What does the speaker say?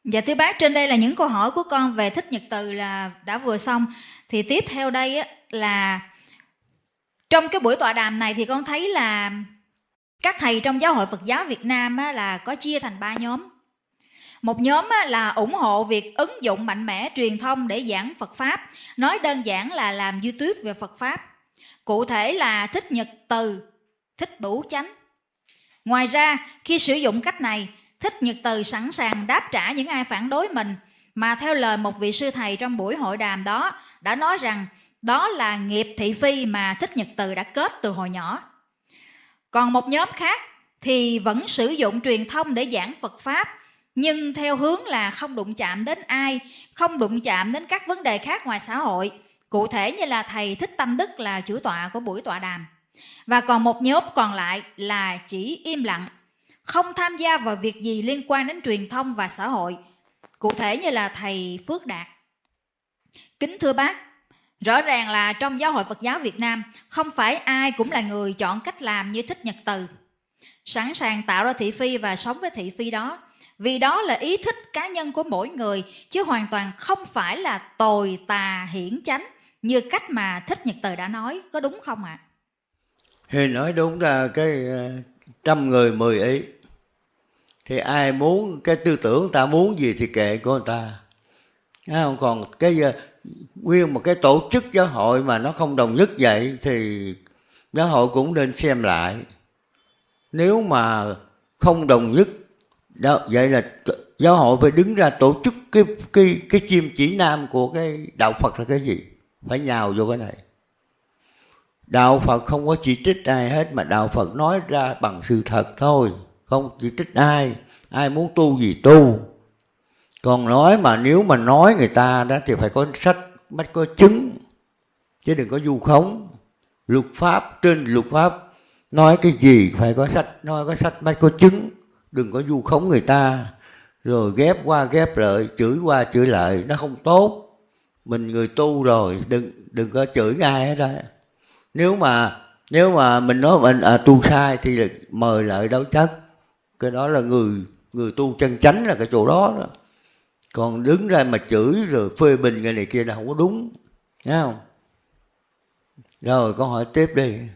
Dạ thưa bác, trên đây là những câu hỏi của con về thích nhật từ là đã vừa xong. Thì tiếp theo đây á, là trong cái buổi tọa đàm này thì con thấy là các thầy trong Giáo hội Phật giáo Việt Nam á, là có chia thành 3 nhóm. Một nhóm á, là ủng hộ việc ứng dụng mạnh mẽ truyền thông để giảng Phật Pháp, nói đơn giản là làm YouTube về Phật Pháp. Cụ thể là thích nhật từ, thích bửu chánh. Ngoài ra, khi sử dụng cách này, thích nhật từ sẵn sàng đáp trả những ai phản đối mình, mà theo lời một vị sư thầy trong buổi hội đàm đó đã nói rằng đó là nghiệp thị phi mà thích nhật từ đã kết từ hồi nhỏ. Còn một nhóm khác thì vẫn sử dụng truyền thông để giảng Phật Pháp, nhưng theo hướng là không đụng chạm đến ai, không đụng chạm đến các vấn đề khác ngoài xã hội. Cụ thể như là thầy Thích Tâm Đức là chủ tọa của buổi tọa đàm. Và còn một nhóm còn lại là chỉ im lặng, không tham gia vào việc gì liên quan đến truyền thông và xã hội. Cụ thể như là thầy Phước Đạt. Kính thưa bác, rõ ràng là trong Giáo hội Phật giáo Việt Nam, không phải ai cũng là người chọn cách làm như thích nhật từ, sẵn sàng tạo ra thị phi và sống với thị phi đó. Vì đó là ý thích cá nhân của mỗi người, chứ hoàn toàn không phải là tồi tà hiển chánh như cách mà thích nhật từ đã nói. Có đúng không ạ? Thì nói đúng là cái 100 người 10 ý. Thì ai muốn, cái tư tưởng người ta muốn gì thì kệ của người ta. Không? Còn cái nguyên một cái tổ chức giáo hội mà nó không đồng nhất vậy thì giáo hội cũng nên xem lại. Nếu mà không đồng nhất, vậy là giáo hội phải đứng ra tổ chức cái chim chỉ nam của cái đạo Phật là cái gì? Phải nhào vô cái này. Đạo Phật không có chỉ trích ai hết, mà đạo Phật nói ra bằng sự thật thôi, không chỉ trích ai. Ai muốn tu gì tu. Còn nói mà nếu mà nói người ta đó thì phải có sách, bắt có chứng, chứ đừng có vu khống. Luật pháp, trên luật pháp nói cái gì phải có sách, nói có sách bắt có chứng, đừng có vu khống người ta rồi ghép qua ghép lại, chửi qua chửi lại, nó không tốt. Mình người tu rồi, đừng có chửi ai hết á. Nếu mà mình nói mình tu sai thì là mời lại đấu chất. Cái đó là người tu chân chánh là cái chỗ đó đó. Còn đứng ra mà chửi rồi phê bình người này kia là không có đúng. Thấy không? Rồi câu hỏi tiếp đi.